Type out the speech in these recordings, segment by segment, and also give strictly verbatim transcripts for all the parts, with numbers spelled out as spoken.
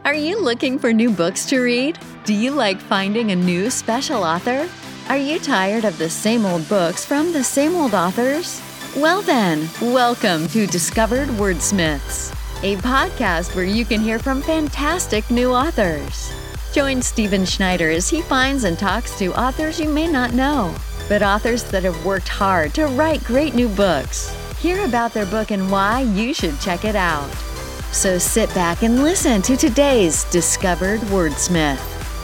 Are you looking for new books to read? Do you like finding a new special author? Are you tired of the same old books from the same old authors? Well then, welcome to Discovered Wordsmiths, a podcast where you can hear from fantastic new authors. Join Stephen Schneider as he finds and talks to authors you may not know, but authors that have worked hard to write great new books. Hear about their book and why you should check it out. So sit back and listen to today's Discovered Wordsmith.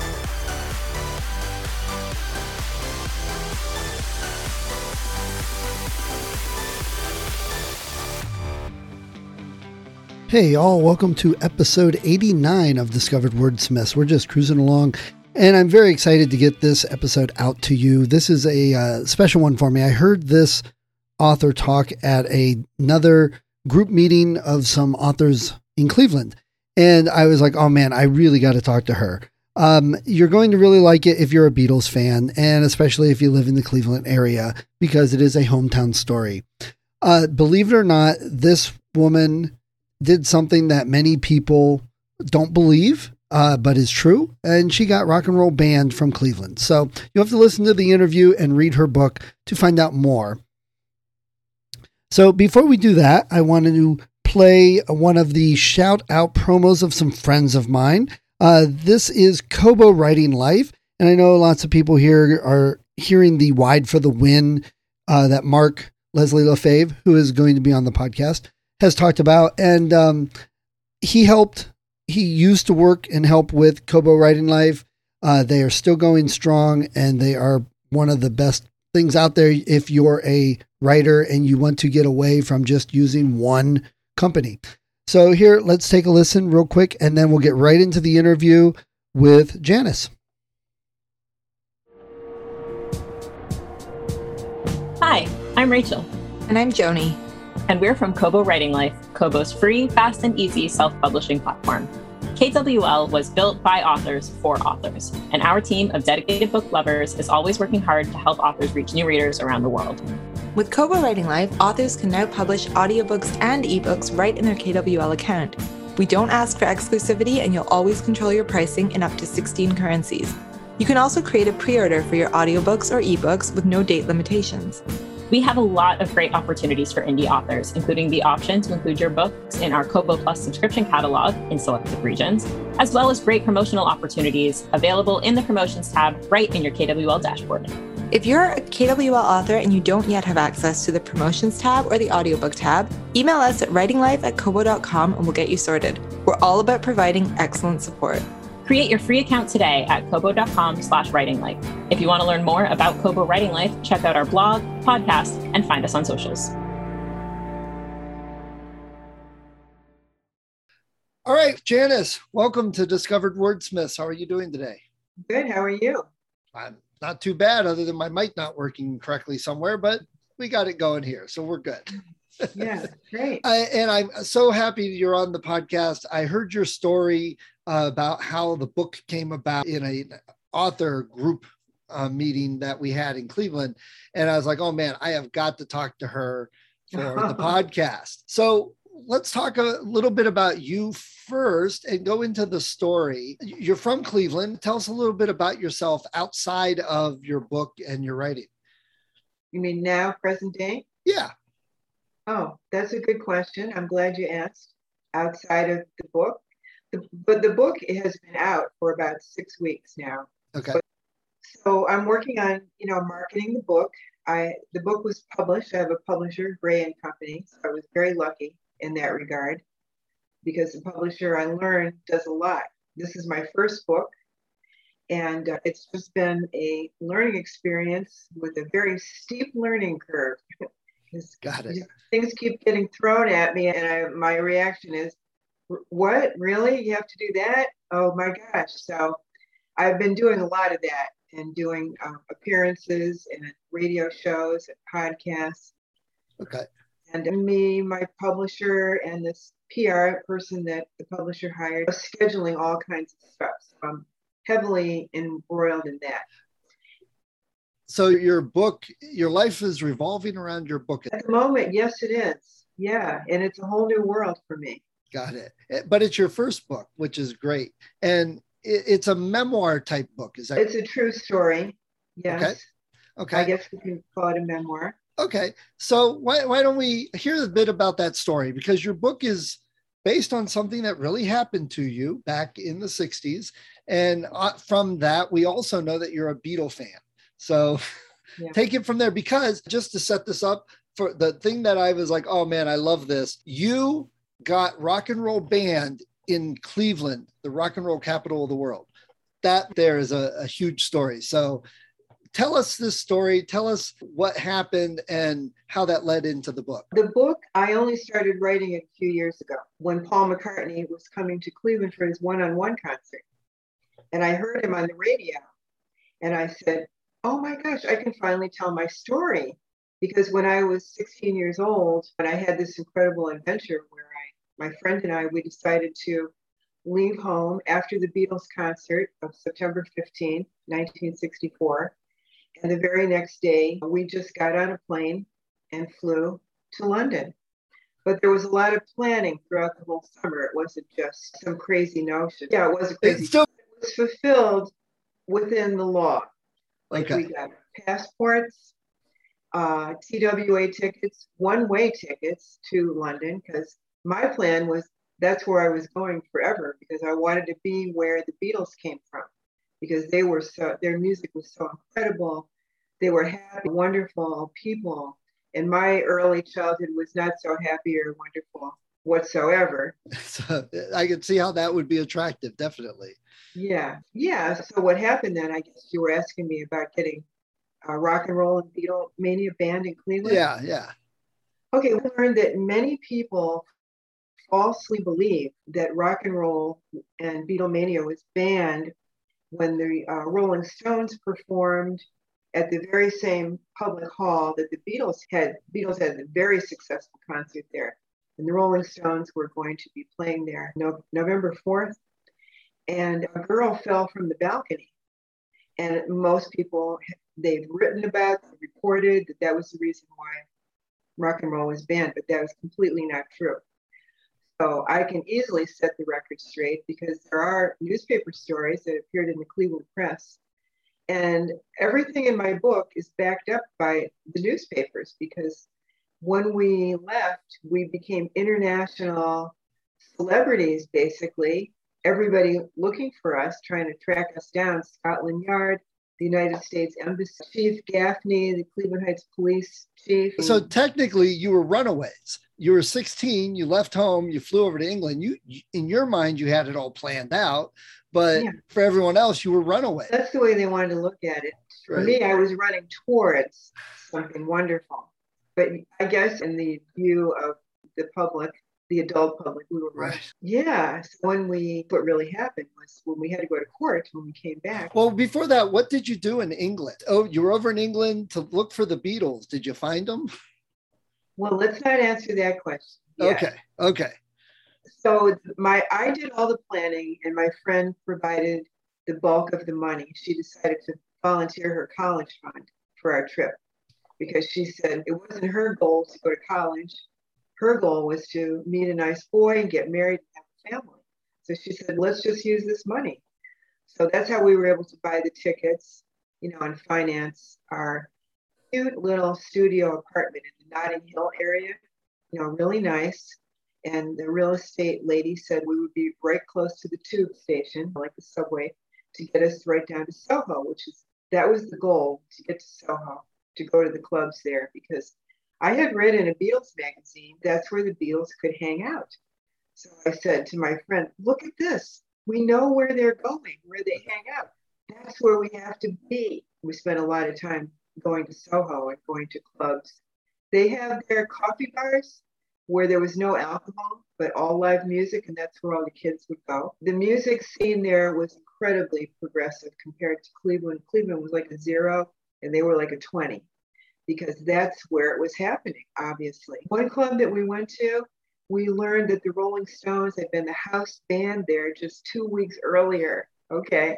Hey all, welcome to episode eighty-nine of Discovered Wordsmiths. We're just cruising along, and I'm very excited to get this episode out to you. This is a uh, special one for me. I heard this author talk at a, another group meeting of some authors in Cleveland, and I was like, oh man, I really got to talk to her. Um, you're going to really like it if you're a Beatles fan, and especially if you live in the Cleveland area, because it is a hometown story. Uh, believe it or not, this woman did something that many people don't believe, uh, but is true. And she got rock and roll banned from Cleveland. So you have to listen to the interview and read her book to find out more. So before we do that, I wanted to play one of the shout out promos of some friends of mine. Uh, this is Kobo Writing Life. And I know lots of people here are hearing the Wide for the Win uh, that Mark Leslie Lefebvre, who is going to be on the podcast, has talked about. And um, he helped, he used to work and help with Kobo Writing Life. Uh, they are still going strong, and they are one of the best things out there if you're a writer and you want to get away from just using one company. So here, let's take a listen real quick, and then we'll get right into the interview with Janice. Hi, I'm Rachel. And I'm Joni. And we're from Kobo Writing Life, Kobo's free, fast, and easy self-publishing platform. K W L was built by authors for authors, and our team of dedicated book lovers is always working hard to help authors reach new readers around the world. With Kobo Writing Life, authors can now publish audiobooks and ebooks right in their K W L account. We don't ask for exclusivity, and you'll always control your pricing in up to sixteen currencies. You can also create a pre-order for your audiobooks or ebooks with no date limitations. We have a lot of great opportunities for indie authors, including the option to include your books in our Kobo Plus subscription catalog in selected regions, as well as great promotional opportunities available in the promotions tab right in your K W L dashboard. If you're a K W L author and you don't yet have access to the promotions tab or the audiobook tab, email us at writinglife at kobo dot com and we'll get you sorted. We're all about providing excellent support. Create your free account today at kobo dot com slash writing life. If you want to learn more about Kobo Writing Life, check out our blog, podcast, and find us on socials. All right, Janice, welcome to Discovered Wordsmiths. How are you doing today? Good. How are you? I'm not too bad, other than my mic not working correctly somewhere, but we got it going here, so we're good. Yeah, great. I, and I'm so happy you're on the podcast. I heard your story uh, about how the book came about in a author group uh, meeting that we had in Cleveland. And I was like, oh man, I have got to talk to her for the podcast. So let's talk a little bit about you first and go into the story. You're from Cleveland. Tell us a little bit about yourself outside of your book and your writing. You mean now, present day? Yeah. Oh, that's a good question. I'm glad you asked. Outside of the book, the, but the book has been out for about six weeks now. Okay. But, so I'm working on, you know, marketing the book. I the book was published. I have a publisher, Gray and Company. So I was very lucky in that regard because the publisher, I learned, does a lot. This is my first book, and uh, it's just been a learning experience with a very steep learning curve. Got it. Things keep getting thrown at me, and I, my reaction is, what? Really? You have to do that? Oh my gosh. So I've been doing a lot of that and doing um, appearances and radio shows and podcasts. Okay. And me, my publisher, and this P R person that the publisher hired, scheduling all kinds of stuff. So I'm heavily embroiled in that. So your book, your life is revolving around your book. At the moment, yes, it is. Yeah. And it's a whole new world for me. Got it. It- But it's your first book, which is great. And it, it's a memoir type book. Is that It's a true story. Yes. Okay. Okay. I guess we can call it a memoir. Okay. So why, why don't we hear a bit about that story? Because your book is based on something that really happened to you back in the sixties. And uh, from that, we also know that you're a Beatle fan. So Yeah. take it from there, because just to set this up, for the thing that I was like, oh man, I love this. You got rock and roll banned in Cleveland, the rock and roll capital of the world. That there is a, a huge story. So tell us this story. Tell us what happened and how that led into the book. The book, I only started writing it a few years ago when Paul McCartney was coming to Cleveland for his one-on-one concert. And I heard him on the radio. And I said, oh my gosh, I can finally tell my story. Because when I was sixteen years old, and I had this incredible adventure where I, my friend and I, we decided to leave home after the Beatles concert of September fifteenth, nineteen sixty-four. And the very next day, we just got on a plane and flew to London. But there was a lot of planning throughout the whole summer. It wasn't just some crazy notion. Yeah, it was a crazy. It's still- It was fulfilled within the law. Like Okay. we got passports, uh, T W A tickets, one-way tickets to London, because my plan was that's where I was going forever, because I wanted to be where the Beatles came from, because they were so, their music was so incredible. They were happy, wonderful people. And my early childhood was not so happy or wonderful whatsoever. So I can see how that would be attractive. Definitely. Yeah. Yeah. So what happened then, I guess you were asking me about getting uh, rock and roll and Beatlemania banned in Cleveland. Yeah. Yeah. Okay. We learned that many people falsely believe that rock and roll and Beatlemania was banned when the uh, Rolling Stones performed at the very same public hall that the Beatles had. Beatles had a very successful concert there. And the Rolling Stones were going to be playing there no, November fourth. And a girl fell from the balcony. And most people, they've written about, reported that that was the reason why rock and roll was banned, but that was completely not true. So I can easily set the record straight, because there are newspaper stories that appeared in the Cleveland Press. And everything in my book is backed up by the newspapers, because when we left, we became international celebrities, basically. Everybody looking for us, trying to track us down. Scotland Yard, the United States Embassy, Chief Gaffney, the Cleveland Heights Police Chief. So technically you were runaways. You were sixteen, you left home, you flew over to England. You, in your mind, you had it all planned out, but Yeah. for everyone else, you were runaways. That's the way they wanted to look at it. For Right. me, I was running towards something wonderful. But I guess in the view of the public, the adult public, we were running. Right. Yeah. So when we, what really happened was when we had to go to court, when we came back. Well, before that, what did you do in England? Oh, you were over in England to look for the Beatles. Did you find them? Well, let's not answer that question yet. Okay. Okay. So my, I did all the planning, and my friend provided the bulk of the money. She decided to volunteer her college fund for our trip, because she said it wasn't her goal to go to college. Her goal was to meet a nice boy and get married and have a family. So she said, let's just use this money. So that's how we were able to buy the tickets, you know, and finance our cute little studio apartment in the Notting Hill area, you know, really nice. And the real estate lady said we would be right close to the tube station, like the subway, to get us right down to Soho, which is, that was the goal, to get to Soho, to go to the clubs there, because I had read in a Beatles magazine, that's where the Beatles could hang out. So I said to my friend, look at this. We know where they're going, where they hang out. That's where we have to be. We spent a lot of time going to Soho and going to clubs. They have their coffee bars where there was no alcohol, but all live music, and that's where all the kids would go. The music scene there was incredibly progressive compared to Cleveland. Cleveland was like a zero, and they were like a twenty, because that's where it was happening, obviously. One club that we went to, we learned that the Rolling Stones had been the house band there just two weeks earlier. Okay.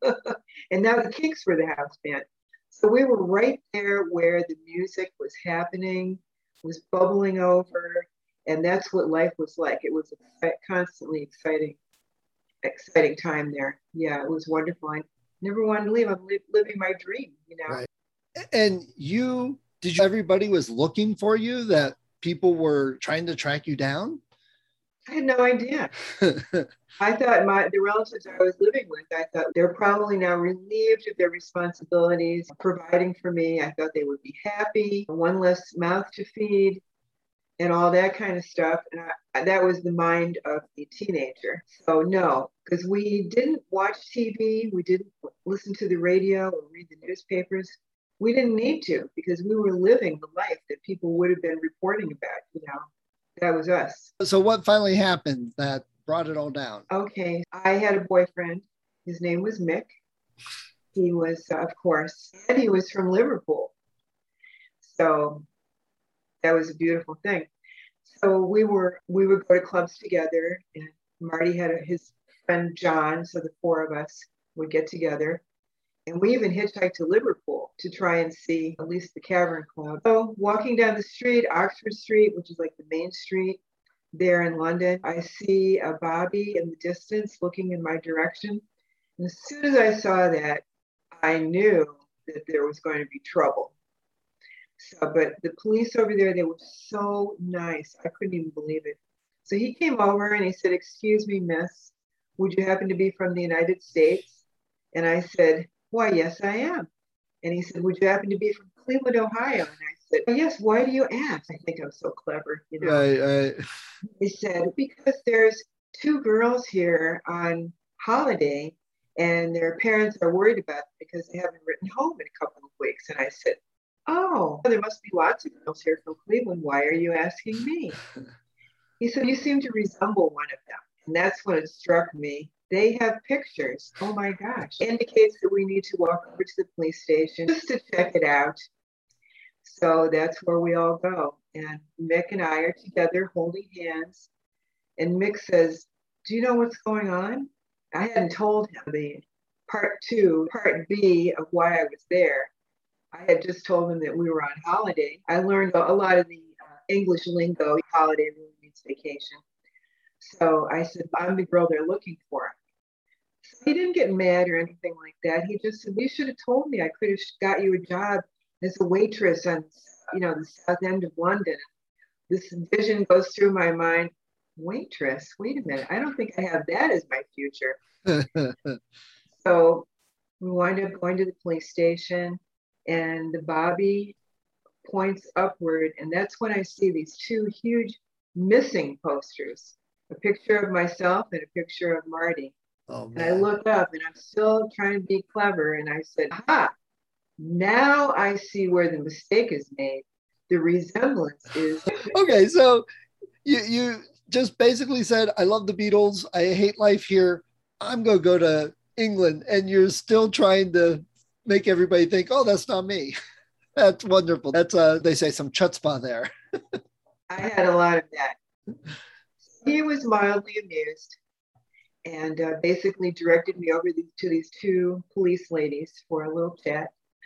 And now the Kinks were the house band. So we were right there where the music was happening, was bubbling over. And that's what life was like. It was a constantly exciting, exciting time there. Yeah, it was wonderful. I never wanted to leave. I'm li- living my dream, you know. Right. And you, did you, everybody was looking for you, that people were trying to track you down? I had no idea. I thought my the relatives I was living with, I thought they're probably now relieved of their responsibilities, providing for me. I thought they would be happy, one less mouth to feed, and all that kind of stuff. And I, that was the mind of a teenager. So no, because we didn't watch T V, we didn't listen to the radio or read the newspapers. We didn't need to, because we were living the life that people would have been reporting about, you know. That was us. So what finally happened that brought it all down? Okay, I had a boyfriend. His name was Mick. He was, uh, of course, and he was from Liverpool. So that was a beautiful thing. So we were, we would go to clubs together, and Marty had a, his friend John. So the four of us would get together. And we even hitchhiked to Liverpool to try and see at least the Cavern Club. So walking down the street, Oxford Street, which is like the main street there in London, I see a Bobby in the distance looking in my direction. And as soon as I saw that, I knew that there was going to be trouble. So, but the police over there, they were so nice. I couldn't even believe it. So he came over and he said, "Excuse me, miss, would you happen to be from the United States?" And I said, "Why, yes, I am." And he said, "Would you happen to be from Cleveland, Ohio?" And I said, "Oh, yes, why do you ask?" I think I'm so clever, you know. Right, right. He said, "Because there's two girls here on holiday and their parents are worried about them because they haven't written home in a couple of weeks." And I said, "Oh, there must be lots of girls here from Cleveland. Why are you asking me?" He said, "You seem to resemble one of them." And that's when it struck me. They have pictures. Oh my gosh. Indicates that we need to walk over to the police station just to check it out. So that's where we all go. And Mick and I are together holding hands. And Mick says, "Do you know what's going on?" I hadn't told him the part two, part B of why I was there. I had just told him that we were on holiday. I learned a lot of the uh, English lingo. Holiday really means vacation. So I said, "I'm the girl they're looking for." So he didn't get mad or anything like that. He just said, "You should have told me. I could have got you a job as a waitress on, you know, the south end of London." This vision goes through my mind. Waitress? Wait a minute. I don't think I have that as my future. So we wind up going to the police station, and the Bobby points upward, and that's when I see these two huge missing posters. A picture of myself and a picture of Marty. Oh, and I look up and I'm still trying to be clever. And I said, "Ha, now I see where the mistake is made. The resemblance is..." Okay, so you, you just basically said, "I love the Beatles. I hate life here. I'm going to go to England." And you're still trying to make everybody think, "Oh, that's not me." That's wonderful. That's, uh, they say, some chutzpah there. I had a lot of that. He was mildly amused and uh, basically directed me over the, to these two police ladies for a little chat.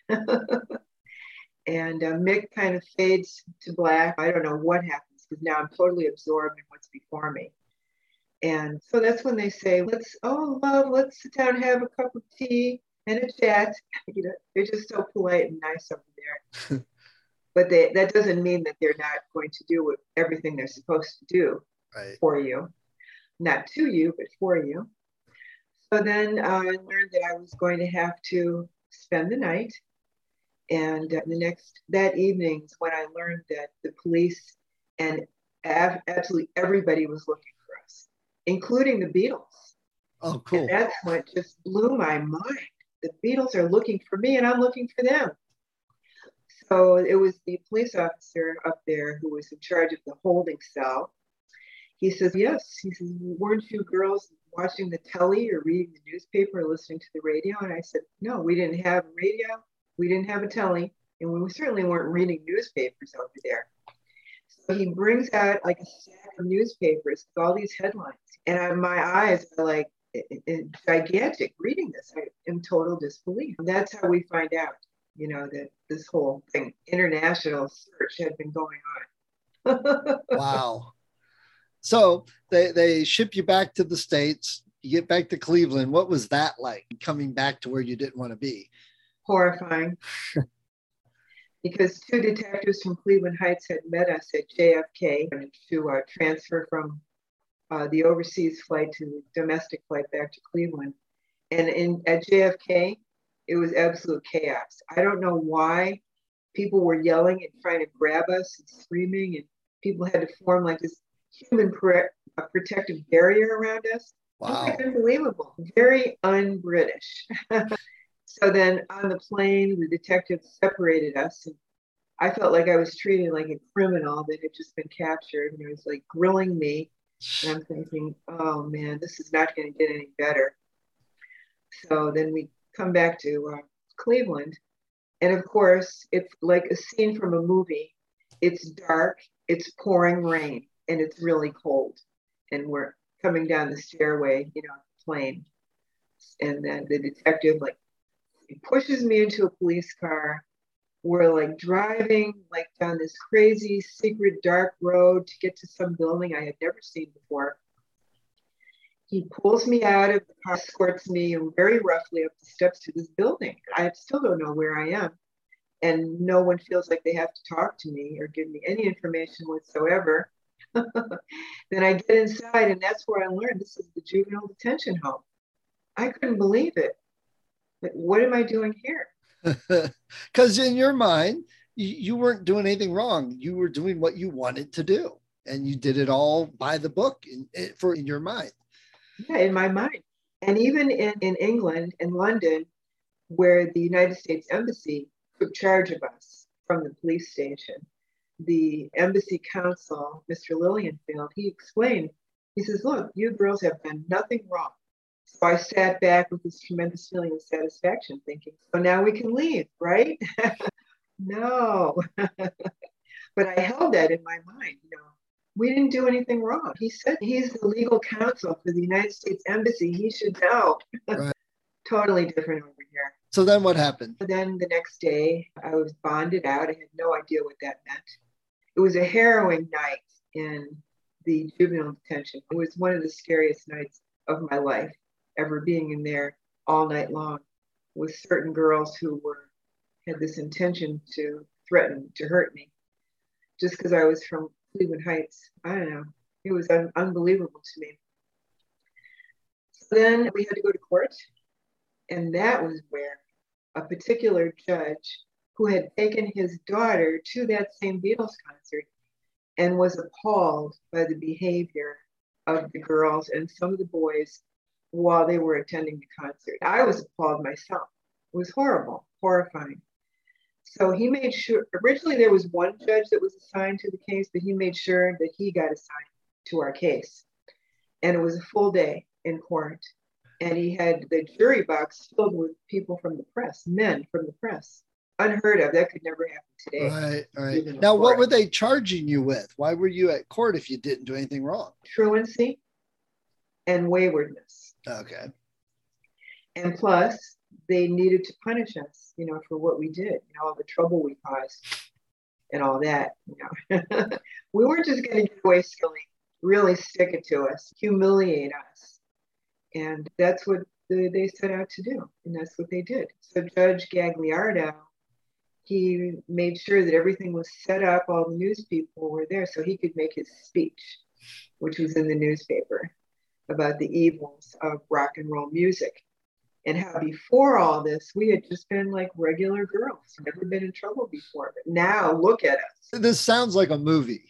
And uh, Mick kind of fades to black. I don't know what happens because now I'm totally absorbed in what's before me. And so that's when they say, "Let's, oh, love, let's sit down and have a cup of tea and a chat." You know, they're just so polite and nice over there. But they, that doesn't mean that they're not going to do what, everything they're supposed to do. Right. For you, not to you, but for you. So then uh, I learned that I was going to have to spend the night. And uh, the next, that evening is when I learned that the police and ab- absolutely everybody was looking for us, including the Beatles. Oh, cool. And that's what just blew my mind. The Beatles are looking for me and I'm looking for them. So it was the police officer up there who was in charge of the holding cell. He says, "Yes." He says, "Weren't you girls watching the telly or reading the newspaper or listening to the radio?" And I said, "No, we didn't have a radio. We didn't have a telly. And we certainly weren't reading newspapers over there." So he brings out like a stack of newspapers with all these headlines. And I, my eyes are like it, it, gigantic reading this. I am total disbelief. And that's how we find out, you know, that this whole thing, international search, had been going on. Wow. So they, they ship you back to the States. You get back to Cleveland. What was that like, coming back to where you didn't want to be? Horrifying. Because two detectives from Cleveland Heights had met us at J F K to uh, transfer from uh, the overseas flight to the domestic flight back to Cleveland. And in at J F K, it was absolute chaos. I don't know why people were yelling and trying to grab us and screaming, and people had to form like this human pre- a protective barrier around us. Wow. It was unbelievable. Very un-British. So then on the plane, the detectives separated us. And I felt like I was treated like a criminal that had just been captured. And it was like grilling me. And I'm thinking, oh man, this is not going to get any better. So then we come back to uh, Cleveland. And of course, it's like a scene from a movie. It's dark, it's pouring rain, and it's really cold. And we're coming down the stairway, you know, the plane. And then the detective like he pushes me into a police car. We're like driving like down this crazy secret dark road to get to some building I had never seen before. He pulls me out of the car, escorts me very roughly up the steps to this building. I still don't know where I am. And no one feels like they have to talk to me or give me any information whatsoever. Then I get inside, and that's where I learned this is the juvenile detention home. I couldn't believe it. Like, what am I doing here? Because in your mind, you, you weren't doing anything wrong. You were doing what you wanted to do, and you did it all by the book in, in, for in your mind. Yeah, in my mind. And even in, in England, in London, where the United States Embassy took charge of us from the police station, the embassy counsel, Mister Lilienfeld, he explained, he says, look, you girls have done nothing wrong. So I sat back with this tremendous feeling of satisfaction, thinking, so now we can leave, right? No. But I held that in my mind, you know. We didn't do anything wrong. He said he's the legal counsel for the United States Embassy. He should know. Right. Totally different over here. So then what happened? Then the next day, I was bonded out. I had no idea what that meant. It was a harrowing night in the juvenile detention. It was one of the scariest nights of my life, ever being in there all night long with certain girls who were had this intention to threaten to hurt me just because I was from Cleveland Heights. I don't know. It was un- unbelievable to me. So then we had to go to court. And that was where a particular judge who had taken his daughter to that same Beatles concert and was appalled by the behavior of the girls and some of the boys while they were attending the concert. I was appalled myself. It was horrible, horrifying. So he made sure, originally there was one judge that was assigned to the case, but he made sure that he got assigned to our case. And it was a full day in court. And he had the jury box filled with people from the press, men from the press. Unheard of. That could never happen today. Right, right. Now, what were they charging you with? Why were you at court if you didn't do anything wrong? Truancy and waywardness. Okay. And plus, they needed to punish us, you know, for what we did, you know, all the trouble we caused and all that, you know. We weren't just going to get away silly, really stick it to us, humiliate us. And that's what the, they set out to do. And that's what they did. So Judge Gagliardo, he made sure that everything was set up. All the news people were there so he could make his speech, which was in the newspaper, about the evils of rock and roll music. And how before all this, we had just been like regular girls, never been in trouble before. But now look at us. This sounds like a movie.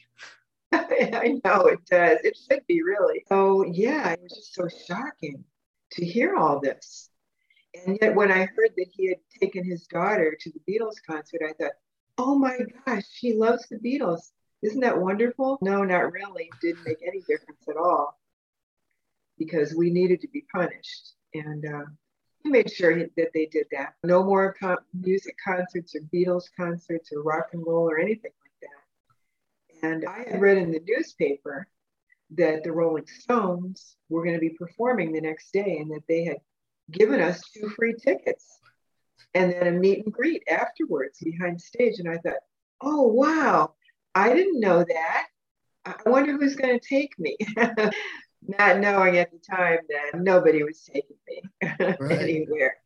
I know it does. It should be really. So yeah, it was just so shocking to hear all this. And yet when I heard that he had taken his daughter to the Beatles concert, I thought, oh my gosh, she loves the Beatles. Isn't that wonderful? No, not really. It didn't make any difference at all because we needed to be punished. And uh, he made sure he, that they did that. No more con- music concerts or Beatles concerts or rock and roll or anything like that. And I had read in the newspaper that the Rolling Stones were going to be performing the next day and that they had given us two free tickets and then a meet and greet afterwards behind stage. And I thought, oh, wow, I didn't know that. I wonder who's going to take me. Not knowing at the time that nobody was taking me Right. anywhere.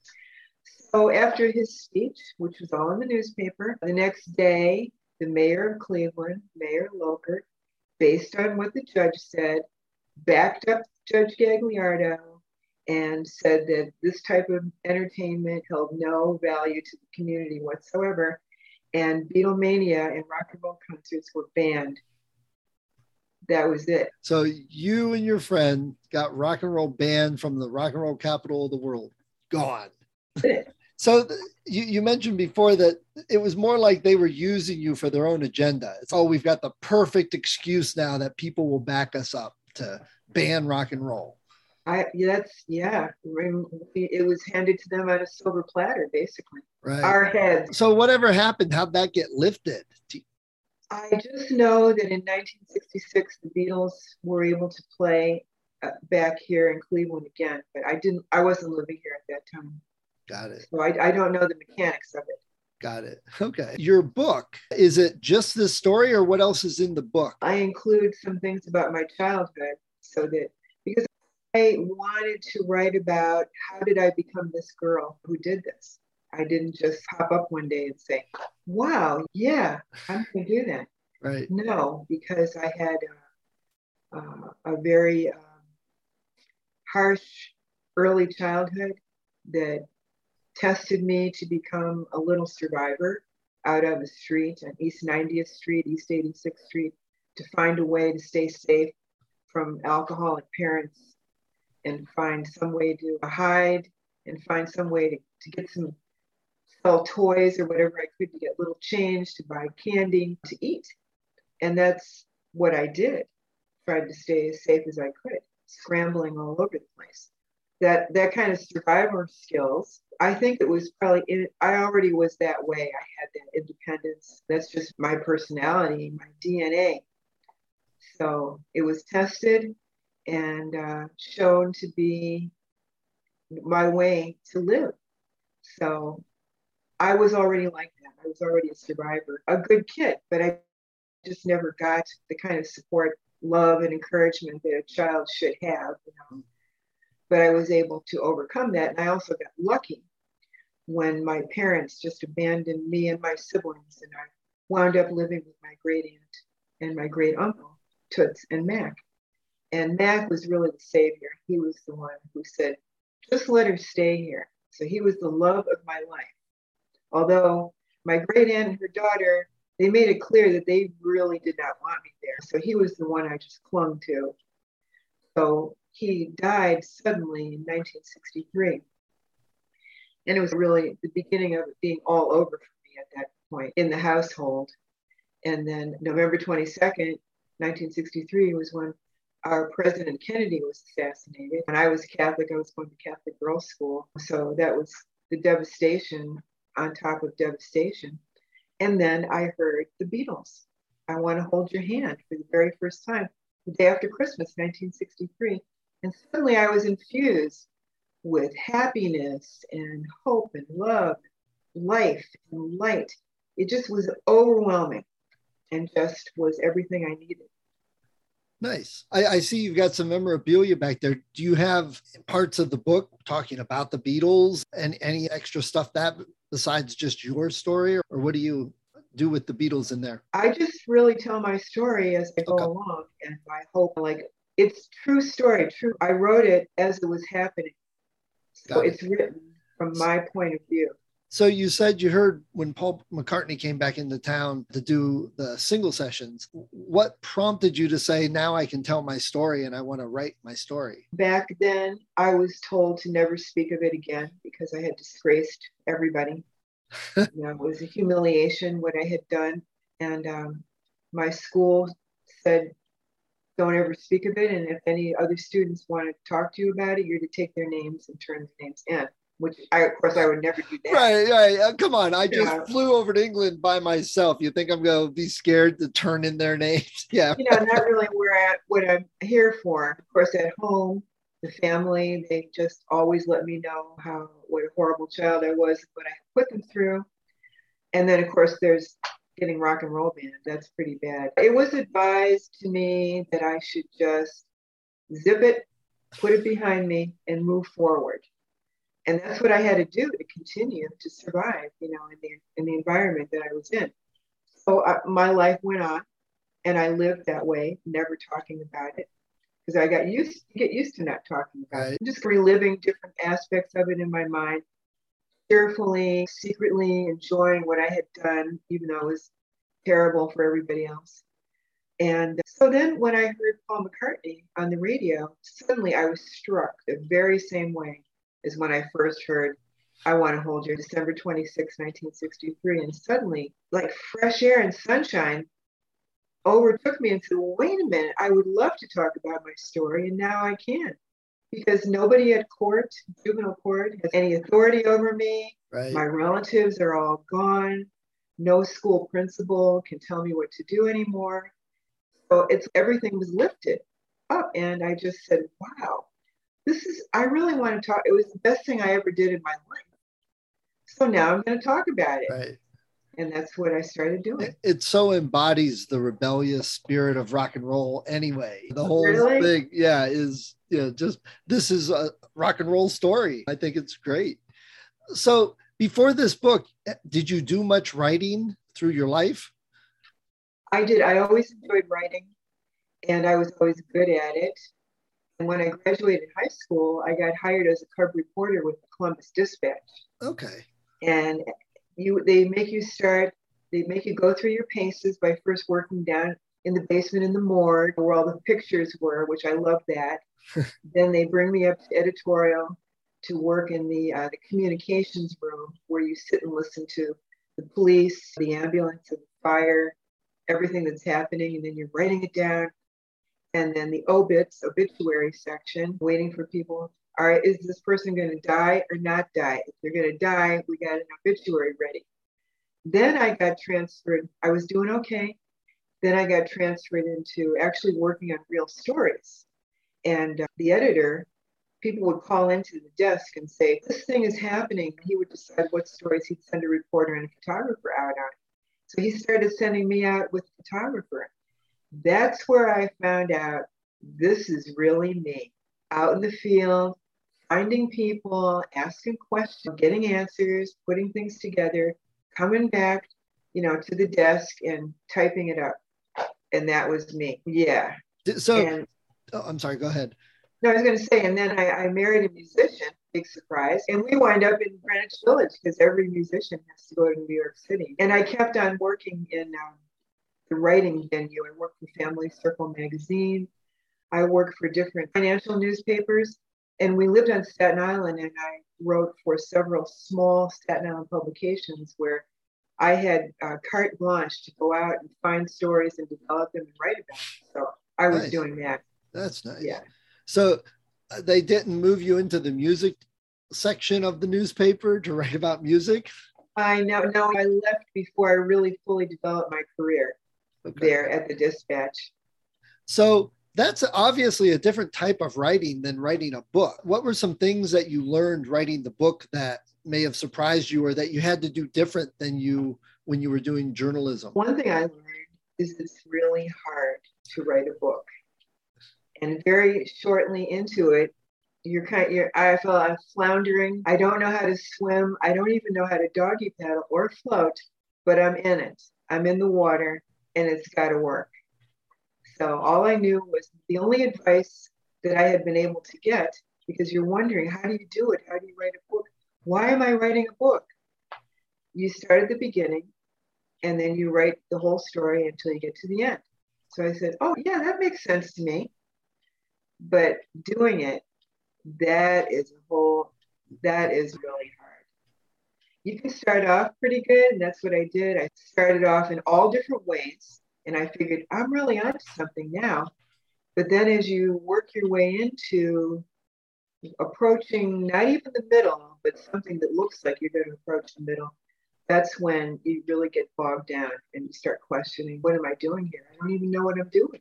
So after his speech, which was all in the newspaper, the next day, the mayor of Cleveland, Mayor Lokert, based on what the judge said, backed up Judge Gagliardo and said that this type of entertainment held no value to the community whatsoever, and Beatlemania and rock and roll concerts were banned. That was it. So you and your friend got rock and roll banned from the rock and roll capital of the world. Gone. So th- you, you mentioned before that it was more like they were using you for their own agenda. It's, oh, we've got the perfect excuse now that people will back us up to ban rock and roll. I that's yeah. It was handed to them on a silver platter, basically. Right. Our heads. So whatever happened, how'd that get lifted? I just know that in nineteen sixty-six, the Beatles were able to play uh, back here in Cleveland again, but I didn't. I wasn't living here at that time. Got it. So I, I don't know the mechanics of it. Got it. Okay. Your book, is it just this story or what else is in the book? I include some things about my childhood so that, because I wanted to write about how did I become this girl who did this. I didn't just pop up one day and say, wow, yeah, I'm going to do that. Right. No, because I had a, a, a very um, harsh early childhood that tested me to become a little survivor out on the street on East ninetieth Street, East eighty-sixth Street, to find a way to stay safe from alcoholic parents and find some way to hide and find some way to, to get some, sell toys or whatever I could to get little change, to buy candy, to eat. And that's what I did. Tried to stay as safe as I could, scrambling all over the place. That that kind of survivor skills, I think it was probably, in, I already was that way. I had that independence. That's just my personality, my D N A. So it was tested and uh, shown to be my way to live. So I was already like that. I was already a survivor, a good kid, but I just never got the kind of support, love, and encouragement that a child should have, you know. But I was able to overcome that. And I also got lucky when my parents just abandoned me and my siblings, and I wound up living with my great aunt and my great uncle, Toots and Mac. And Mac was really the savior. He was the one who said, just let her stay here. So he was the love of my life. Although my great aunt and her daughter, they made it clear that they really did not want me there. So he was the one I just clung to. So he died suddenly in nineteen sixty-three. And it was really the beginning of it being all over for me at that point in the household. And then November twenty-second, nineteen sixty-three was when our President Kennedy was assassinated. And I was Catholic. I was going to Catholic girls' school. So that was the devastation on top of devastation. And then I heard the Beatles, I Want to Hold Your Hand, for the very first time, the day after Christmas, nineteen sixty-three. And suddenly I was infused with happiness and hope and love, life and light. It just was overwhelming and just was everything I needed. Nice. I, I see you've got some memorabilia back there. Do you have parts of the book talking about the Beatles and any extra stuff that besides just your story, or what do you do with the Beatles in there? I just really tell my story as I go okay. along, and I hope like it's true story, true. I wrote it as it was happening. So it. It's written from my point of view. So you said you heard when Paul McCartney came back into town to do the single sessions. What prompted you to say, now I can tell my story and I want to write my story? Back then, I was told to never speak of it again because I had disgraced everybody. You know, it was a humiliation what I had done. And um, my school said, don't ever speak of it. And if any other students want to talk to you about it, you're to take their names and turn the names in. Which I, of course, I would never do that. Right, right. Uh, come on. I just yeah. flew over to England by myself. You think I'm going to be scared to turn in their names? Yeah. You know, not really where I, what I'm here for. Of course, at home, the family, they just always let me know how, what a horrible child I was, what I put them through. And then, of course, there's getting rock and roll banned. That's pretty bad. It was advised to me that I should just zip it, put it behind me, and move forward. And that's what I had to do to continue to survive, you know, in the in the environment that I was in. So uh, my life went on, and I lived that way, never talking about it, because I got used to get used to not talking about Right. it. Just reliving different aspects of it in my mind, cheerfully, secretly enjoying what I had done, even though it was terrible for everybody else. And so then when I heard Paul McCartney on the radio, suddenly I was struck the very same way as when I first heard I Want to Hold You, December twenty-sixth, nineteen sixty-three. And suddenly, like fresh air and sunshine overtook me and said, wait a minute, I would love to talk about my story. And now I can, because nobody at court, juvenile court, has any authority over me. Right. My relatives are all gone. No school principal can tell me what to do anymore. So it's everything was lifted up. And I just said, wow, this is, I really want to talk. It was the best thing I ever did in my life. So now I'm going to talk about it. Right. And that's what I started doing. It, it so embodies the rebellious spirit of rock and roll anyway. The whole Really? thing, yeah, is, you know, just, this is a rock and roll story. I think it's great. So before this book, did you do much writing through your life? I did. I always enjoyed writing, and I was always good at it. And when I graduated high school, I got hired as a cub reporter with the Columbus Dispatch. Okay. And you, they make you start, they make you go through your paces by first working down in the basement in the morgue where all the pictures were, which I loved that. Then they bring me up to editorial to work in the, uh, the communications room where you sit and listen to the police, the ambulance, and the fire, everything that's happening, and then you're writing it down. And then the obits, obituary section, waiting for people. All right, is this person going to die or not die? If they're going to die, we got an obituary ready. Then I got transferred. I was doing okay. Then I got transferred into actually working on real stories. And uh, the editor, people would call into the desk and say, this thing is happening. He would decide what stories he'd send a reporter and a photographer out on. So he started sending me out with a photographer. That's where I found out this is really me, out in the field, finding people, asking questions, getting answers, putting things together, coming back, you know, to the desk and typing it up. And that was me. Yeah. So, and, oh, I'm sorry, go ahead. No, I was going to say, and then I, I married a musician, big surprise. And we wind up in Greenwich Village because every musician has to go to New York City. And I kept on working in um, the writing venue. I worked for Family Circle magazine. I worked for different financial newspapers. And we lived on Staten Island, and I wrote for several small Staten Island publications where I had uh, carte blanche to go out and find stories and develop them and write about them. So I was Nice. doing that. That's nice. Yeah. So uh, they didn't move you into the music section of the newspaper to write about music? I know. No, I left before I really fully developed my career Okay. there at the Dispatch. So that's obviously a different type of writing than writing a book. What were some things that you learned writing the book that may have surprised you or that you had to do different than you when you were doing journalism? One thing I learned is it's really hard to write a book. And very shortly into it, you're kind of, you're, I feel I'm floundering. I don't know how to swim. I don't even know how to doggy paddle or float, but I'm in it. I'm in the water, and it's got to work. So all I knew was the only advice that I had been able to get, because you're wondering, how do you do it? How do you write a book? Why am I writing a book? You start at the beginning, and then you write the whole story until you get to the end. So I said, oh, yeah, that makes sense to me. But doing it, that is a whole, that is really hard. You can start off pretty good, and that's what I did. I started off in all different ways, and I figured I'm really onto something now. But then as you work your way into approaching not even the middle, but something that looks like you're going to approach the middle, that's when you really get bogged down and you start questioning, what am I doing here? I don't even know what I'm doing.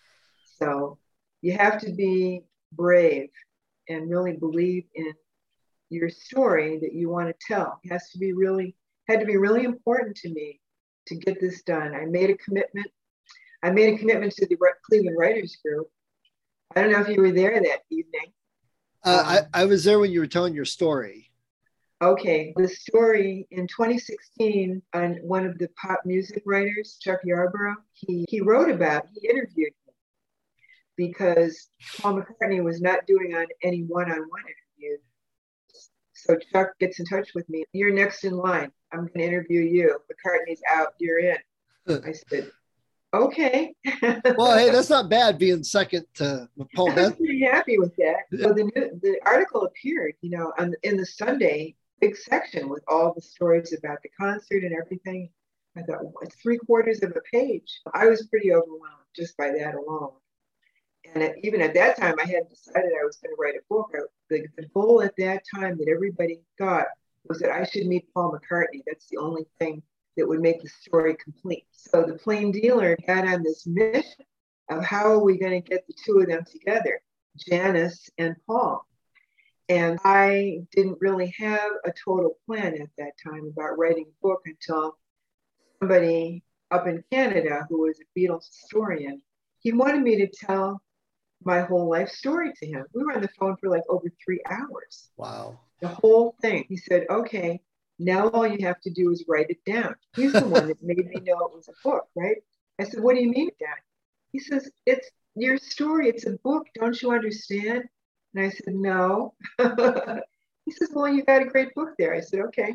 So you have to be brave and really believe in your story that you want to tell. It has to be really, had to be really important to me to get this done. I made a commitment. I made a commitment to the Cleveland Writers Group. I don't know if you were there that evening. Uh, um, I, I was there when you were telling your story. Okay, the story in twenty sixteen, on one of the pop music writers, Chuck Yarborough, he, he wrote about, he interviewed me because Paul McCartney was not doing on any one-on-one interview. So Chuck gets in touch with me. You're next in line. I'm going to interview you. McCartney's out. You're in. I said, okay. Well, hey, that's not bad being second to Paul. I was pretty happy with that. So the new, the article appeared, you know, on, in the Sunday big section with all the stories about the concert and everything. I thought, well, it's three quarters of a page. I was pretty overwhelmed just by that alone. And at, even at that time, I hadn't decided I was going to write a book. I, the, the goal at that time that everybody thought was that I should meet Paul McCartney. That's the only thing that would make the story complete. So the Plain Dealer got on this mission of how are we going to get the two of them together, Janice and Paul. And I didn't really have a total plan at that time about writing a book until somebody up in Canada who was a Beatles historian, he wanted me to tell my whole life story to him. We were on the phone for like over three hours. Wow. The whole thing. He said, okay, now all you have to do is write it down. He's the one that made me know it was a book, right? I said, what do you mean, Dad? He says, it's your story. It's a book. Don't you understand? And I said, no. He says, well, you got a great book there. I said, okay.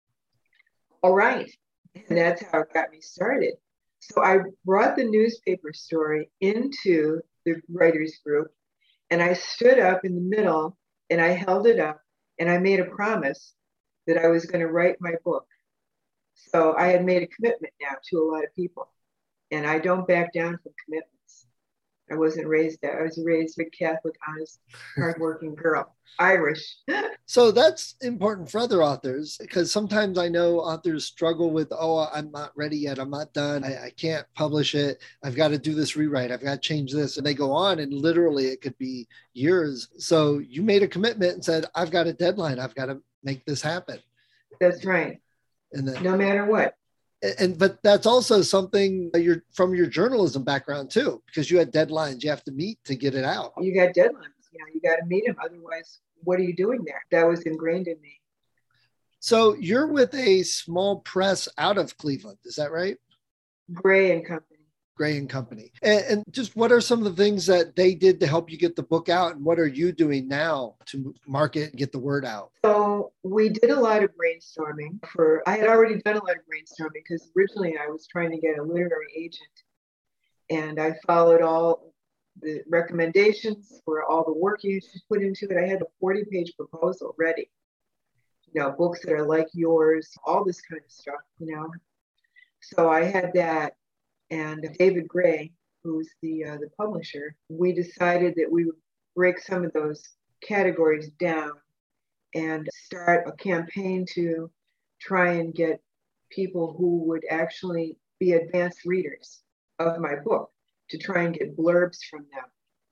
All right. And that's how it got me started. So I brought the newspaper story into the writers group, and I stood up in the middle and I held it up and I made a promise that I was going to write my book. So I had made a commitment now to a lot of people, and I don't back down from commitments. I wasn't raised that. I was raised a Catholic, honest, hardworking girl, Irish. So that's important for other authors, because sometimes I know authors struggle with, oh, I'm not ready yet. I'm not done. I, I can't publish it. I've got to do this rewrite. I've got to change this. And they go on, and literally it could be years. So you made a commitment and said, I've got a deadline. I've got to make this happen. That's right. And then, no matter what. And but that's also something that you're from your journalism background too, because you had deadlines you have to meet to get it out. You got deadlines. You know, you got to meet them. Otherwise, what are you doing there? That was ingrained in me. So you're with a small press out of Cleveland, is that right? Gray and Company. Gray and Company. And, and just what are some of the things that they did to help you get the book out, and what are you doing now to market and get the word out? So we did a lot of brainstorming. For I had already done a lot of brainstorming because originally I was trying to get a literary agent, and I followed all the recommendations for all the work you should put into it. I had a forty page proposal ready, you know, books that are like yours, all this kind of stuff, you know. So I had that. And David Gray, who's the uh, the publisher, we decided that we would break some of those categories down and start a campaign to try and get people who would actually be advanced readers of my book, to try and get blurbs from them.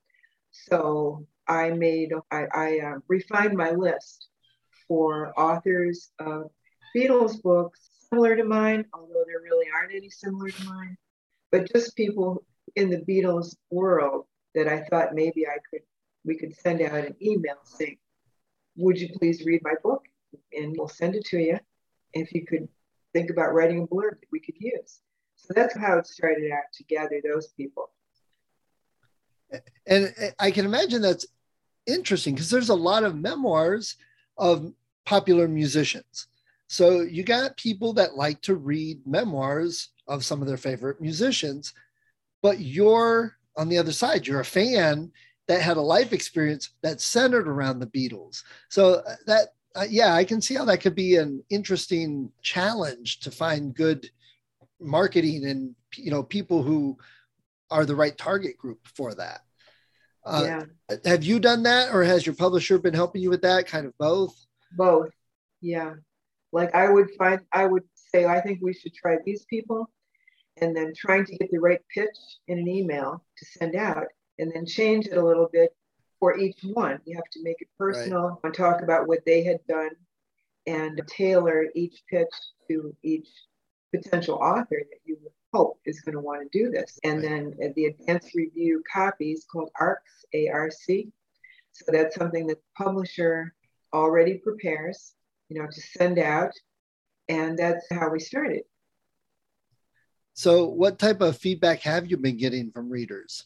So I made, I, I uh, refined my list for authors of Beatles books similar to mine, although there really aren't any similar to mine. But just people in the Beatles world that I thought maybe I could, we could send out an email saying, would you please read my book? And we'll send it to you. If you could think about writing a blurb that we could use. So that's how it started out, to gather those people. And I can imagine that's interesting because there's a lot of memoirs of popular musicians. So you got people that like to read memoirs of some of their favorite musicians, but you're on the other side. You're a fan that had a life experience that centered around the Beatles. So that, uh, yeah, I can see how that could be an interesting challenge to find good marketing and, you know, people who are the right target group for that. Uh, yeah. Have you done that, or has your publisher been helping you with that? Kind of both? Both. Yeah. Like I would find, I would say, I think we should try these people, and then trying to get the right pitch in an email to send out, and then change it a little bit for each one. You have to make it personal, right, and talk about what they had done and tailor each pitch to each potential author that you would hope is going to want to do this. And then uh, the advanced review copies called A R Cs, A R C. So that's something that the publisher already prepares, you know, to send out. And that's how we started. So what type of feedback have you been getting from readers?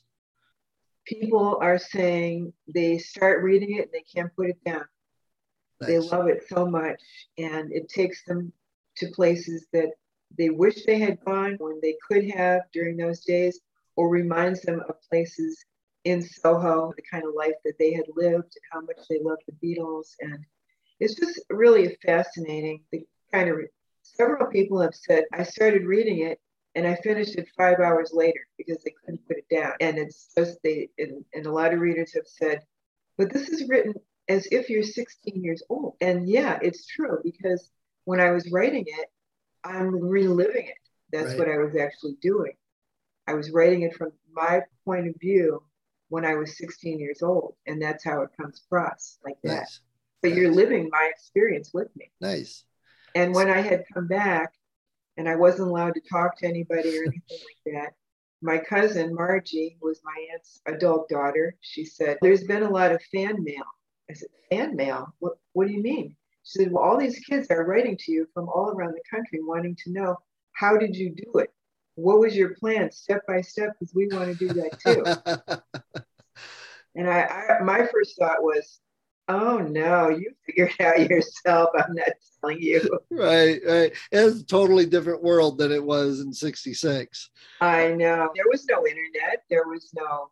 People are saying they start reading it and they can't put it down. Nice. They love it so much, and it takes them to places that they wish they had gone when they could have during those days, or reminds them of places in Soho, the kind of life that they had lived and how much they loved the Beatles. And it's just really fascinating. The kind of several people have said, I started reading it and I finished it five hours later because they couldn't put it down. And it's just they, and, and a lot of readers have said, but this is written as if you're sixteen years old. And yeah, it's true, because when I was writing it, I'm reliving it. That's right. What I was actually doing. I was writing it from my point of view when I was sixteen years old. And that's how it comes across, like that. Nice. But nice. You're living my experience with me. Nice. And when I had come back and I wasn't allowed to talk to anybody or anything like that, my cousin, Margie, who was my aunt's adult daughter, she said, there's been a lot of fan mail. I said, fan mail? What, what do you mean? She said, well, all these kids are writing to you from all around the country wanting to know, how did you do it? What was your plan step by step? Because we want to do that too. And I, I, my first thought was, oh no, you figured it out yourself. I'm not telling you. Right, right. It's a totally different world than it was in sixty-six. I know. There was no internet. There was no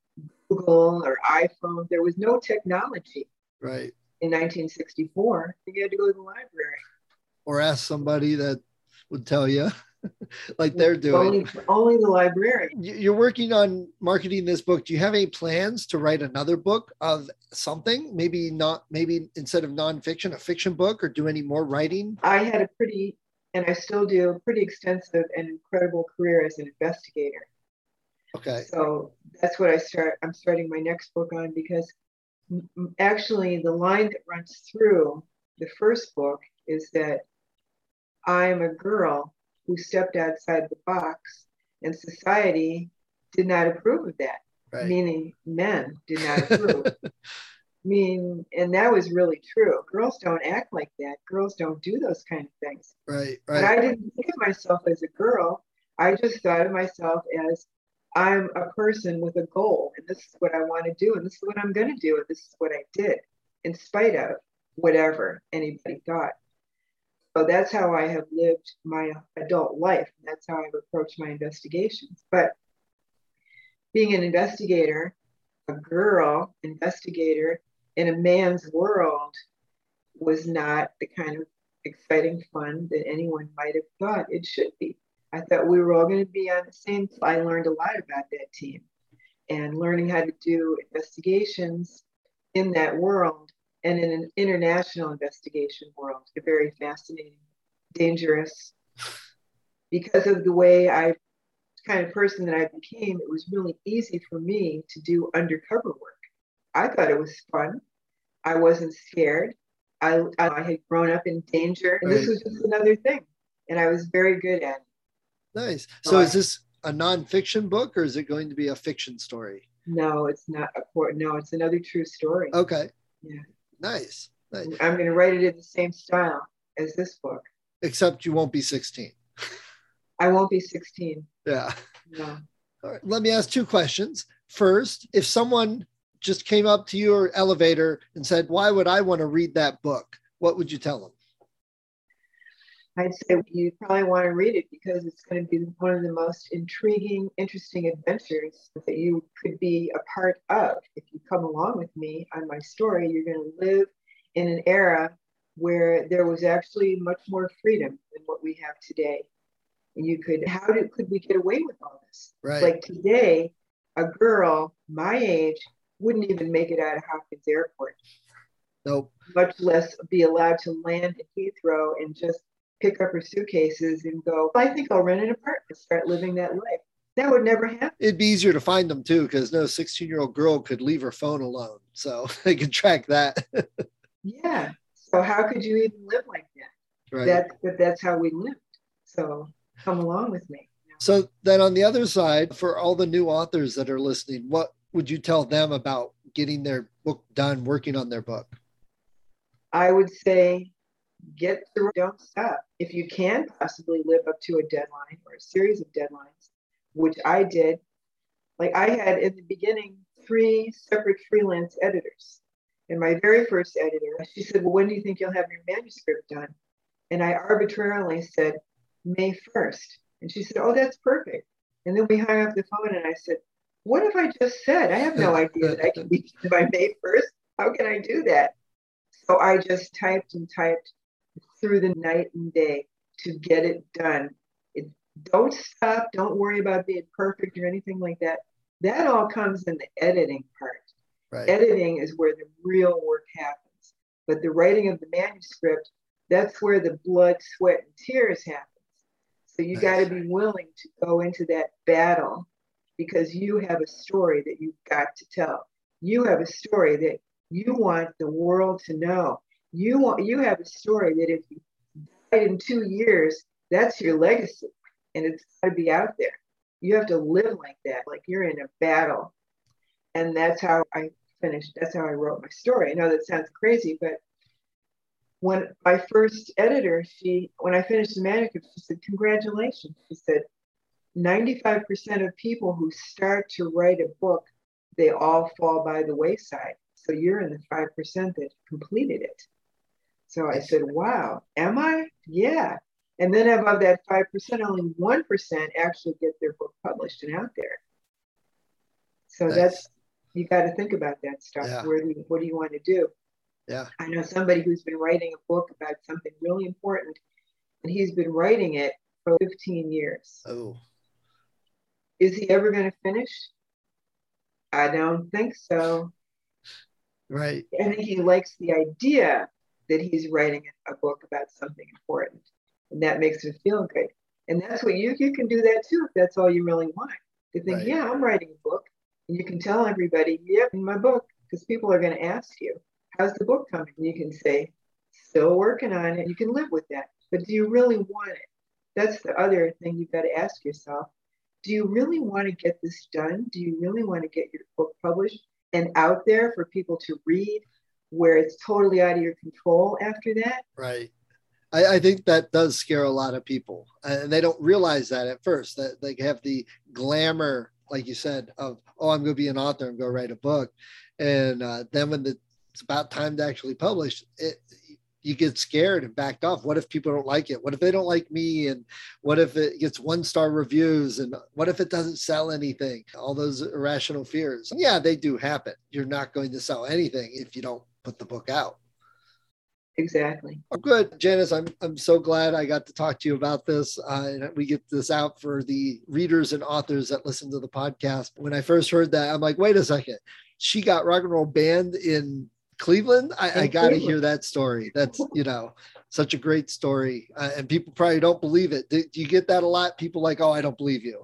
Google or iPhone. There was no technology. Right. In nineteen sixty-four, you had to go to the library. Or ask somebody that would tell you, like they're doing. Only, only the librarian. You're working on marketing this book. Do you have any plans to write another book of something? Maybe not, maybe instead of nonfiction, a fiction book, or do any more writing? I had a pretty, and I still do, a pretty extensive and incredible career as an investigator. Okay. So that's what I start, I'm starting my next book on, because actually the line that runs through the first book is that I'm a girl who stepped outside the box, and society did not approve of that. Right. Meaning men did not approve. I mean, and that was really true. Girls don't act like that. Girls don't do those kind of things. Right, right. But I didn't think of myself as a girl. I just thought of myself as, I'm a person with a goal, and this is what I want to do, and this is what I'm going to do, and this is what I did, in spite of whatever anybody thought. So that's how I have lived my adult life. That's how I've approached my investigations. But being an investigator, a girl investigator in a man's world, was not the kind of exciting fun that anyone might have thought it should be. I thought we were all going to be on the same team. I learned a lot about that team, and learning how to do investigations in that world, and in an international investigation world, a very fascinating, dangerous, because of the way I, kind of person that I became, it was really easy for me to do undercover work. I thought it was fun. I wasn't scared. I, I had grown up in danger, and right. This was just another thing, and I was very good at it. Nice. So uh, is this a nonfiction book, or is it going to be a fiction story? No, it's not a port. No, it's another true story. Okay. Yeah. Nice. nice. I'm going to write it in the same style as this book. Except you won't be sixteen. I won't be sixteen. Yeah. No. All right. Let me ask two questions. First, if someone just came up to your elevator and said, why would I want to read that book? What would you tell them? I'd say you probably want to read it because it's going to be one of the most intriguing, interesting adventures that you could be a part of. If you come along with me on my story, you're going to live in an era where there was actually much more freedom than what we have today. And you could, how did, could we get away with all this? Right. Like today, a girl my age wouldn't even make it out of Hopkins Airport. Nope. Much less be allowed to land at Heathrow and just pick up her suitcases and go, I think I'll rent an apartment, start living that life. That would never happen. It'd be easier to find them too, because no sixteen-year-old girl could leave her phone alone. So they could track that. Yeah. So how could you even live like that? Right. That, but that's how we lived. So come along with me. So then on the other side, for all the new authors that are listening, what would you tell them about getting their book done, working on their book? I would say get through, don't stop. If you can possibly live up to a deadline or a series of deadlines, which I did, like I had in the beginning, three separate freelance editors. And my very first editor, she said, well, when do you think you'll have your manuscript done? And I arbitrarily said, May first. And she said, oh, that's perfect. And then we hung up the phone and I said, what have I just said? I have no idea that I can be done by May first. How can I do that? So I just typed and typed through the night and day to get it done. It, don't stop. Don't worry about being perfect or anything like that. That all comes in the editing part. Right. Editing is where the real work happens. But the writing of the manuscript, that's where the blood, sweat, and tears happens. So you nice. got to be willing to go into that battle because you have a story that you've got to tell. You have a story that you want the world to know. You want, you have a story that if you died in two years, that's your legacy, and it's got to be out there. You have to live like that, like you're in a battle. And that's how I finished. That's how I wrote my story. I know that sounds crazy, but when my first editor, she, when I finished the manuscript, she said, congratulations. She said, ninety-five percent of people who start to write a book, they all fall by the wayside. So you're in the five percent that completed it. So I said, wow, am I? Yeah. And then above that five percent, only one percent actually get their book published and out there. So nice. that's, you got to think about that stuff. Yeah. Where do you, what do you want to do? Yeah. I know somebody who's been writing a book about something really important, and he's been writing it for fifteen years. Oh. Is he ever going to finish? I don't think so. Right. I think he likes the idea that he's writing a book about something important, and that makes him feel good. And that's what you, you can do that too, if that's all you really want. To think, right. yeah, I'm writing a book. And you can tell everybody, yep, in my book, because people are going to ask you, how's the book coming? And you can say, still working on it. You can live with that. But do you really want it? That's the other thing you've got to ask yourself. Do you really want to get this done? Do you really want to get your book published and out there for people to read where it's totally out of your control after that? Right. I, I think that does scare a lot of people. And they don't realize that at first, that they have the glamour, like you said, of, oh, I'm going to be an author and go write a book. And uh, then when the, it's about time to actually publish it, you get scared and backed off. What if people don't like it? What if they don't like me? And what if it gets one star reviews? And what if it doesn't sell anything? All those irrational fears. Yeah, they do happen. You're not going to sell anything if you don't put the book out. Exactly. Oh, good. Janice, I'm I'm so glad I got to talk to you about this. Uh, and we get this out for the readers and authors that listen to the podcast. When I first heard that, I'm like, wait a second. She got rock and roll banned in Cleveland. I, I got to hear that story. That's, you know, such a great story. Uh, and people probably don't believe it. Do, do you get that a lot? People like, oh, I don't believe you.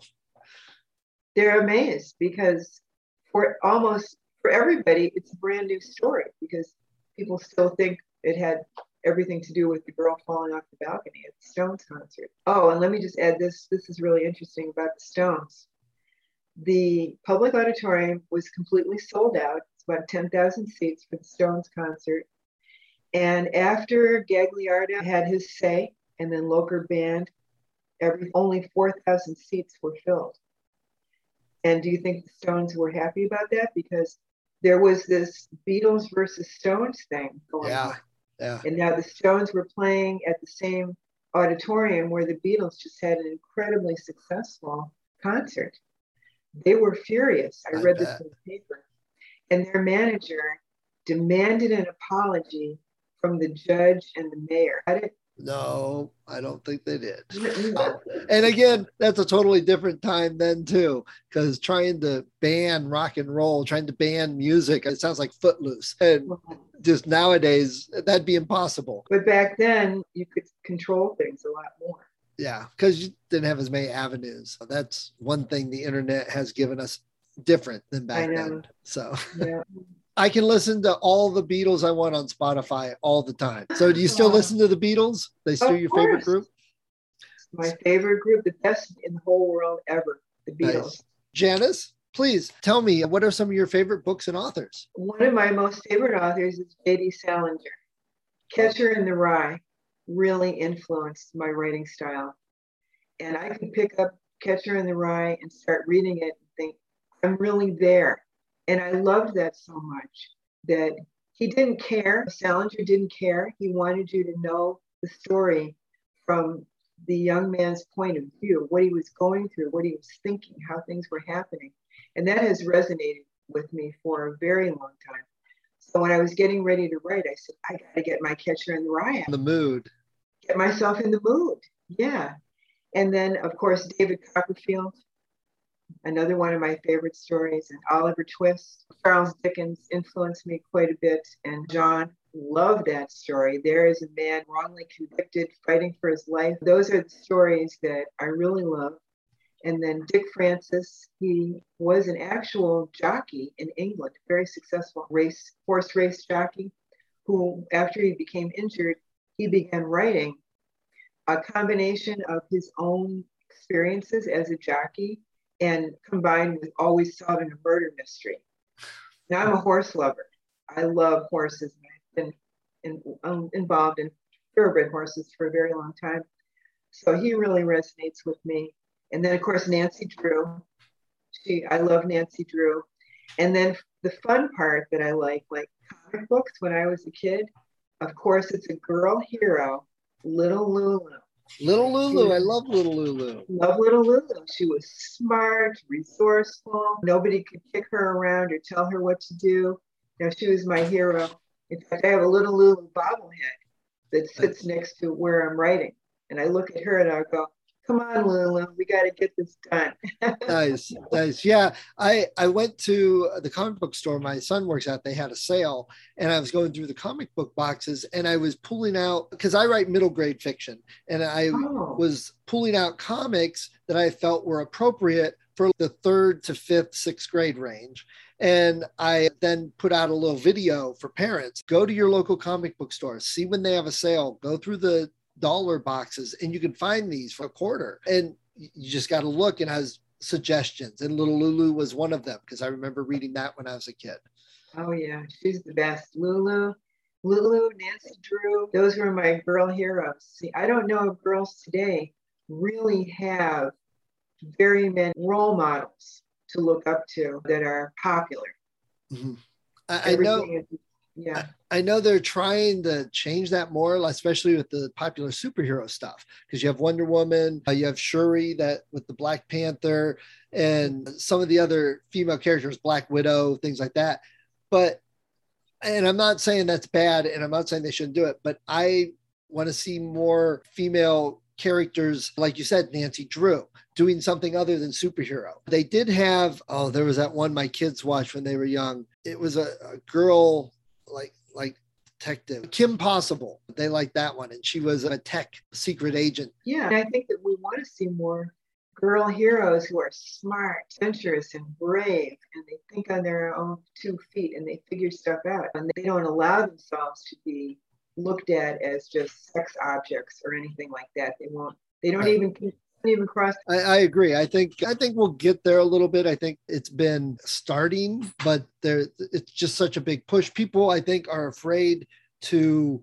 They're amazed because for almost for everybody, it's a brand new story because people still think it had everything to do with the girl falling off the balcony at the Stones concert. Oh, and let me just add this. This is really interesting about the Stones. The public auditorium was completely sold out. About ten thousand seats for the Stones concert. And after Gagliardi had his say, and then Loker Band, every, only four thousand seats were filled. And do you think the Stones were happy about that? Because there was this Beatles versus Stones thing going yeah, on. Yeah. And now the Stones were playing at the same auditorium where the Beatles just had an incredibly successful concert. They were furious. I, I read bet. this in the paper. And their manager demanded an apology from the judge and the mayor. I didn't, no, I don't think they did. And again, that's a totally different time then too, because trying to ban rock and roll, trying to ban music, it sounds like Footloose. And just nowadays, that'd be impossible. But back then, you could control things a lot more. Yeah, because you didn't have as many avenues. That's one thing the internet has given us different than back then. So yeah. I can listen to all the Beatles I want on Spotify all the time. So do you still listen to the Beatles? They still of your course. favorite group? My favorite group, the best in the whole world ever, the Beatles. Nice. Janice, please tell me, what are some of your favorite books and authors? One of my most favorite authors is J D Salinger. Catcher in the Rye really influenced my writing style. And I could pick up Catcher in the Rye and start reading it and think, I'm really there. And I loved that so much that he didn't care. Salinger didn't care. He wanted you to know the story from the young man's point of view, what he was going through, what he was thinking, how things were happening. And that has resonated with me for a very long time. So when I was getting ready to write, I said, I got to get my Catcher in the Rye out. The mood. Get myself in the mood. Yeah. And then, of course, David Copperfield, another one of my favorite stories, and Oliver Twist. Charles Dickens influenced me quite a bit. And John, love that story. There is a man wrongly convicted, fighting for his life. Those are the stories that I really love. And then Dick Francis, he was an actual jockey in England, very successful race, horse race jockey, who after he became injured, he began writing a combination of his own experiences as a jockey and combined with always solving a murder mystery. Now I'm a horse lover. I love horses. I've been in, um, involved in thoroughbred horses for a very long time. So he really resonates with me. And then, of course, Nancy Drew. She, I love Nancy Drew. And then the fun part that I like, like comic books when I was a kid, of course, it's a girl hero, Little Lulu. Little Lulu. I love Little Lulu. Love Little Lulu. She was smart, resourceful. Nobody could kick her around or tell her what to do. You know, she was my hero. In fact, I have a Little Lulu bobblehead that sits next to where I'm writing. And I look at her and I go, come on, Lulu, we got to get this done. Nice, nice. Yeah, I, I went to the comic book store my son works at. They had a sale, and I was going through the comic book boxes, and I was pulling out, because I write middle grade fiction, and I oh. was pulling out comics that I felt were appropriate for the third to fifth, sixth grade range. And I then put out a little video for parents. Go to your local comic book store, see when they have a sale, go through the dollar boxes, and you can find these for a quarter, and you just got to look, and has suggestions, and Little Lulu was one of them, because I remember reading that when I was a kid. Oh yeah, she's the best. Lulu, Lulu, Nancy Drew, those were my girl heroes. See, I don't know if girls today really have very many role models to look up to that are popular. Mm-hmm. I, I know is, yeah I know they're trying to change that more, especially with the popular superhero stuff, because you have Wonder Woman, uh, you have Shuri that with the Black Panther, and some of the other female characters, Black Widow, things like that. But, and I'm not saying that's bad, and I'm not saying they shouldn't do it, but I want to see more female characters, like you said, Nancy Drew, doing something other than superhero. They did have, oh, there was that one my kids watched when they were young. It was a, a girl like like detective, Kim Possible. They liked that one, and she was a tech secret agent. Yeah, and I think that we want to see more girl heroes who are smart, adventurous, and brave, and they think on their own two feet, and they figure stuff out, and they don't allow themselves to be looked at as just sex objects or anything like that. They won't. They don't Right. even don't even cross. I, I agree. I think I think we'll get there a little bit. I think it's been starting, but there it's just such a big push. People, I think, are afraid to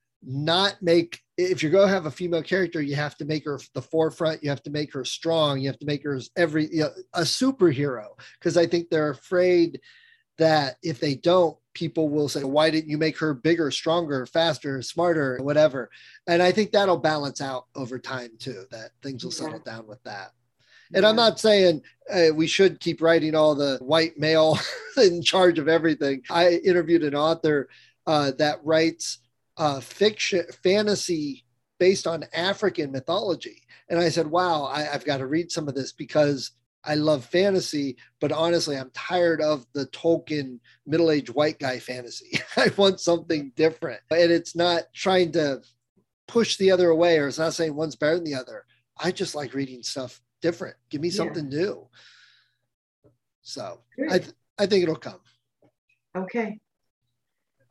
not make. If you're going to have a female character, you have to make her the forefront. You have to make her strong. You have to make her every you know, a superhero, because I think they're afraid that if they don't, people will say, why didn't you make her bigger, stronger, faster, smarter, whatever? And I think that'll balance out over time too, that things will settle Yeah. down with that. And I'm not saying uh, we should keep writing all the white male in charge of everything. I interviewed an author uh, that writes uh, fiction, fantasy based on African mythology. And I said, wow, I, I've got to read some of this, because I love fantasy, but honestly, I'm tired of the Tolkien middle-aged white guy fantasy. I want something different. And it's not trying to push the other away, or it's not saying one's better than the other. I just like reading stuff different. Give me something yeah. new. So I, th- I think it'll come. Okay.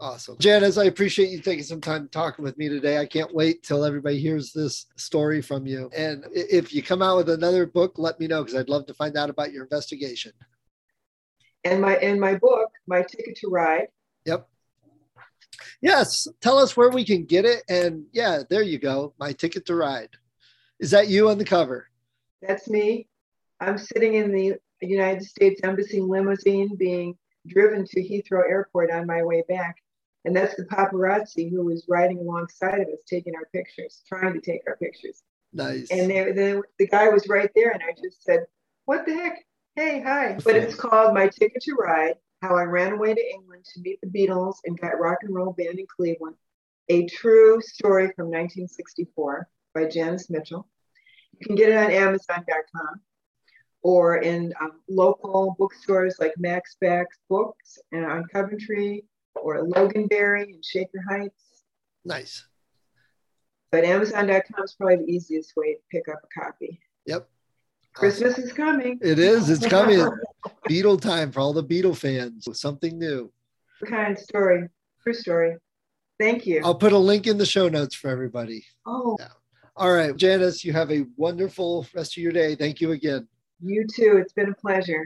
Awesome. Janice, I appreciate you taking some time talking with me today. I can't wait till everybody hears this story from you. And if you come out with another book, let me know, because I'd love to find out about your investigation. And my in my book, My Ticket to Ride. Yep. Yes. Tell us where we can get it. And yeah, there you go. My Ticket to Ride. Is that you on the cover? That's me. I'm sitting in the United States Embassy limousine being driven to Heathrow Airport on my way back. And that's the paparazzi who was riding alongside of us, taking our pictures, trying to take our pictures. Nice. And they, they, the guy was right there, and I just said, what the heck? Hey, hi. But it's called My Ticket to Ride, How I Ran Away to England to Meet the Beatles and Got Rock and Roll Band in Cleveland, a true story from nineteen sixty-four by Janice Mitchell. You can get it on Amazon dot com or in um, local bookstores like Max Bax Books and on Coventry, or Loganberry and Shaker Heights. Nice. But Amazon dot com is probably the easiest way to pick up a copy. Yep. Christmas awesome. Is coming. It is. It's coming. Beatle time for all the Beatle fans. Something new. Kind story. True story. Thank you. I'll put a link in the show notes for everybody. Oh. Yeah. All right. Janice, you have a wonderful rest of your day. Thank you again. You too. It's been a pleasure.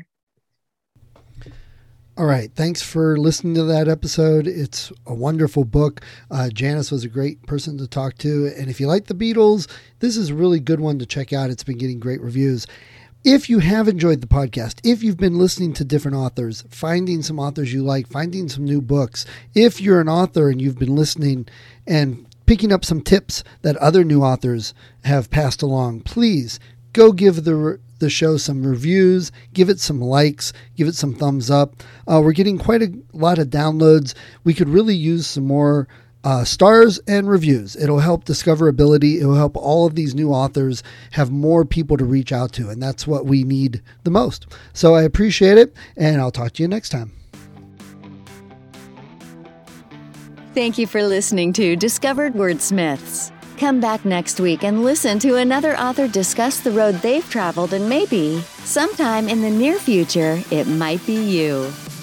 All right. Thanks for listening to that episode. It's a wonderful book. Uh, Janice was a great person to talk to. And if you like the Beatles, this is a really good one to check out. It's been getting great reviews. If you have enjoyed the podcast, if you've been listening to different authors, finding some authors you like, finding some new books, if you're an author and you've been listening and picking up some tips that other new authors have passed along, please go give the the show some reviews, give it some likes, give it some thumbs up. Uh, we're getting quite a lot of downloads. We could really use some more uh, stars and reviews. It'll help discoverability. It'll help all of these new authors have more people to reach out to, and that's what we need the most. So I appreciate it, and I'll talk to you next time. Thank you for listening to Discovered Wordsmiths. Come back next week and listen to another author discuss the road they've traveled, and maybe, sometime in the near future, it might be you.